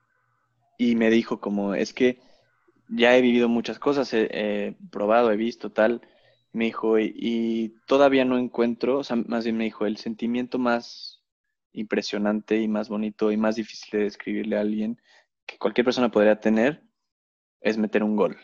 y me dijo como, es que ya he vivido muchas cosas, he, he probado, he visto tal. Me dijo, y, y todavía no encuentro, o sea, más bien me dijo, el sentimiento más impresionante y más bonito y más difícil de describirle a alguien que cualquier persona podría tener es meter un gol,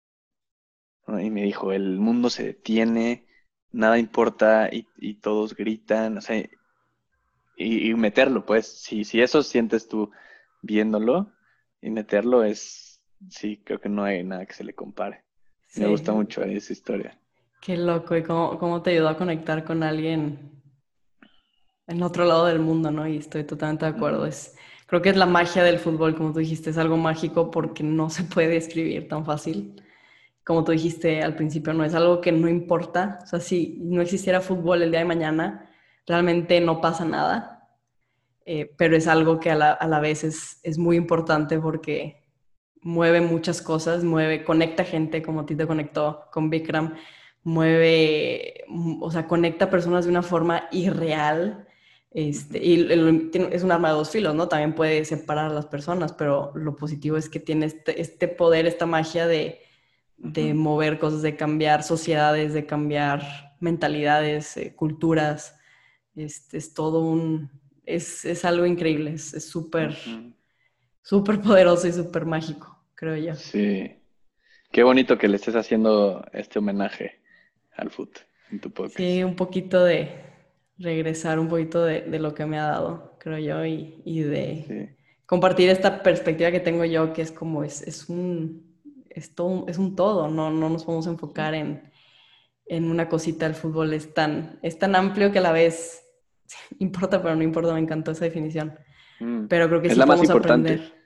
¿no? Y me dijo, el mundo se detiene, nada importa y, y todos gritan, o sea, y, y meterlo, pues, si, si eso sientes tú viéndolo y meterlo es, sí, creo que no hay nada que se le compare. Me Sí, gusta mucho esa historia. qué loco y cómo, cómo te ayudó a conectar con alguien en otro lado del mundo, ¿no? Y estoy totalmente de acuerdo. Ujú, Es, creo que es la magia del fútbol, como tú dijiste, es algo mágico porque no se puede escribir tan fácil. Como tú dijiste al principio, no es algo que no importa. O sea, si no existiera fútbol el día de mañana, realmente no pasa nada. Eh, pero es algo que a la, a la vez es, es muy importante porque mueve muchas cosas, mueve, conecta gente como a ti te conectó con Bikram, mueve, o sea, conecta personas de una forma irreal. Este, ujú, y el- tiene- es un arma de dos filos, ¿no? También puede separar a las personas, pero lo positivo es que tiene este, este poder, esta magia de, de ujú, mover cosas, de cambiar sociedades, de cambiar mentalidades, eh, culturas. Este, es todo un, es, es algo increíble, es es súper, ujú. súper poderoso y súper mágico, creo yo. Sí, qué bonito que le estés haciendo este homenaje al fútbol en tu Sí, podcast. un poquito de regresar un poquito de, de lo que me ha dado, creo yo, y, y de Sí, compartir esta perspectiva que tengo yo, que es como, es, es un, es todo, es un todo, no, no nos podemos sí. enfocar en, en una cosita. El fútbol es tan, es tan amplio que a la vez importa, pero no importa, me encantó esa definición. Mm. Pero creo que Es sí la más podemos importante. aprender.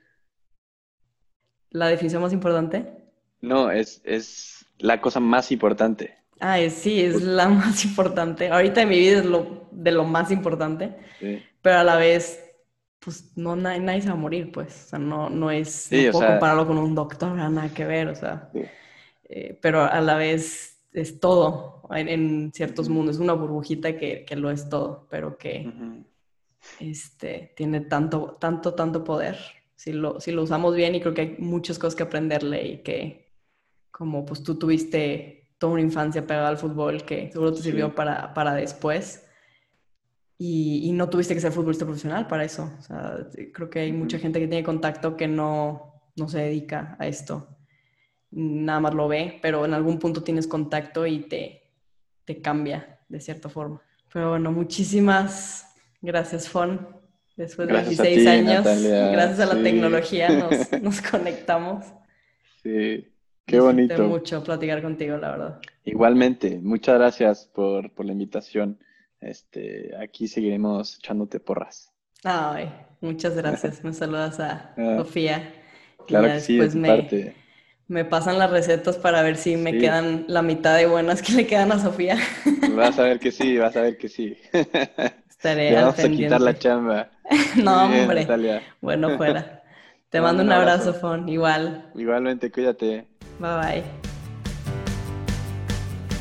La definición más importante. No, es, es la cosa más importante. Ah, es- sí, es la más importante. Ahorita en mi vida es lo de lo más importante, Sí, pero a la vez, pues no, na- nadie se va a morir, pues. O sea, no, no es, sí, no o puedo sea, compararlo con un doctor, nada que ver, o sea, sí. eh, pero a la vez es todo en, en ciertos Ujú, mundos. Es una burbujita que, que lo es todo, pero que ujú. este, tiene tanto, tanto, tanto poder. Si lo, si lo usamos bien, y creo que hay muchas cosas que aprenderle y que como pues tú tuviste toda una infancia pegada al fútbol que seguro te sirvió Sí. para, para después y, y no tuviste que ser futbolista profesional para eso. O sea, creo que hay mucha Ujú. gente que tiene contacto que no, no se dedica a esto, nada más lo ve, pero en algún punto tienes contacto y te, te cambia de cierta forma. Pero bueno, muchísimas gracias, Fon. Después de Gracias a dieciséis ti, años, Natalia. gracias a la Sí. tecnología, nos, nos conectamos. Sí. Qué Disfruté bonito. mucho platicar contigo, la verdad. Igualmente, muchas gracias por, por la invitación. Este, aquí seguiremos echándote porras. Ay, muchas gracias. Me saludas a Ah, Sofía y claro ya que sí, de después tu me, parte. me pasan las recetas para ver si me Sí, quedan la mitad de buenas que le quedan a Sofía. vas a ver que sí, vas a ver que sí. Estaré Le al vamos a quitar la pendiente. chamba. Muy No, bien, hombre. Natalia. Bueno, fuera. Te Te mando mando un un abrazo, abrazo. Fon. Igual. Igualmente, cuídate. Bye bye.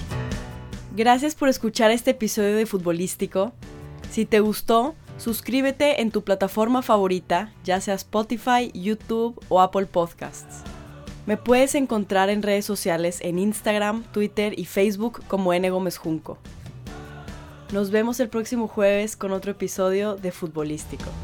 Gracias por escuchar este episodio de Futbolístico. Si te gustó, suscríbete en tu plataforma favorita, ya sea Spotify, YouTube o Apple Podcasts. Me puedes encontrar en redes sociales en Instagram, Twitter y Facebook como N. Gómez Junco. Nos vemos el próximo jueves con otro episodio de Futbolístico.